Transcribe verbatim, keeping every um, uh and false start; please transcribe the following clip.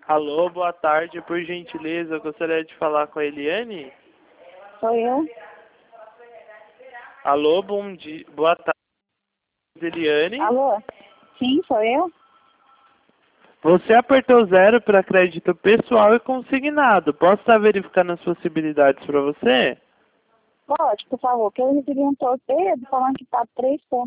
Alô, boa tarde. Por gentileza, eu gostaria de falar com a Eliane. Sou eu. Alô, bom dia. Boa tarde, Eliane. Alô? Sim, sou eu. Você apertou zero para crédito pessoal e consignado. Posso estar verificando as possibilidades para você? Pode, por favor, que eu recebi um torpedo falando que tá três pontos.